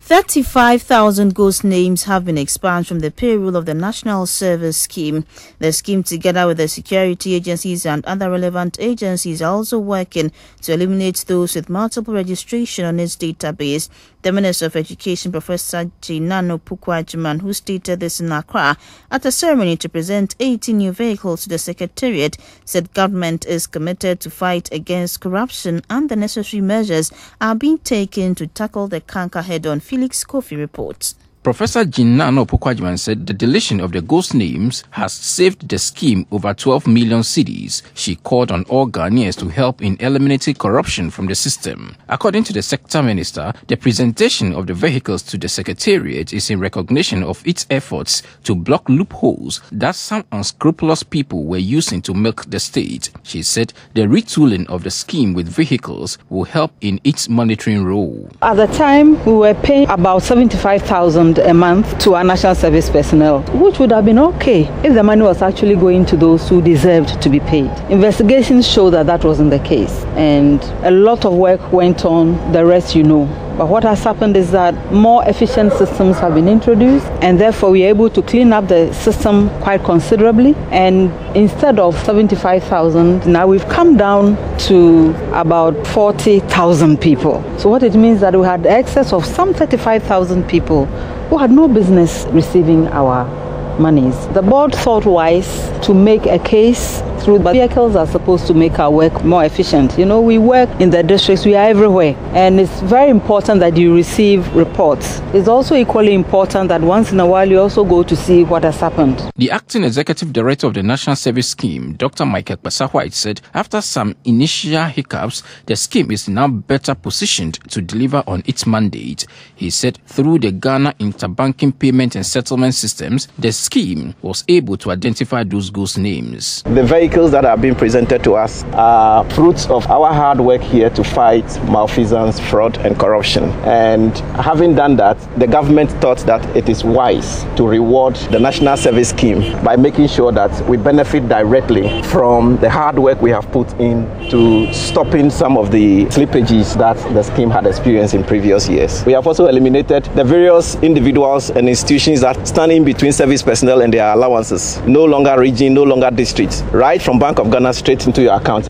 35,000 ghost names have been expunged from the payroll of the National Service Scheme. The scheme, together with the security agencies and other relevant agencies, are also working to eliminate those with multiple registration on its database. The Minister of Education, Professor Jinano Pukwajiman, who stated this in Accra at a ceremony to present 80 new vehicles to the Secretariat, said government is committed to fight against corruption and the necessary measures are being taken to tackle the canker head-on. Felix Kofi reports. Professor Jinano Pukwajiman said the deletion of the ghost names has saved the scheme over 12 million cedis. She called on all Ghanaians to help in eliminating corruption from the system. According to the sector minister, the presentation of the vehicles to the Secretariat is in recognition of its efforts to block loopholes that some unscrupulous people were using to milk the state. She said the retooling of the scheme with vehicles will help in its monitoring role. At the time, we were paying about 75,000 a month to our national service personnel, which would have been okay if the money was actually going to those who deserved to be paid. Investigations show that that wasn't the case, and a lot of work went on, the rest you know. But what has happened is that more efficient systems have been introduced, and therefore we are able to clean up the system quite considerably. And instead of 75,000, now we've come down to about 40,000 people. So what it means is that we had excess of some 35,000 people who had no business receiving our monies. The board thought wise to make a case through, but vehicles are supposed to make our work more efficient. You know, we work in the districts, we are everywhere, and it's very important that you receive reports. It's also equally important that once in a while you also go to see what has happened. The acting executive director of the National Service Scheme, Dr. Michael Pasahwait, said after some initial hiccups, the scheme is now better positioned to deliver on its mandate. He said through the Ghana Interbanking Payment and Settlement Systems, the scheme was able to identify those ghost names. The vehicles that are being presented to us are fruits of our hard work here to fight malfeasance, fraud and corruption. And having done that, the government thought that it is wise to reward the National Service Scheme by making sure that we benefit directly from the hard work we have put in to stopping some of the slippages that the scheme had experienced in previous years. We have also eliminated the various individuals and institutions that stand in between service personnel and their allowances. No longer region, no longer district. Right from Bank of Ghana straight into your account.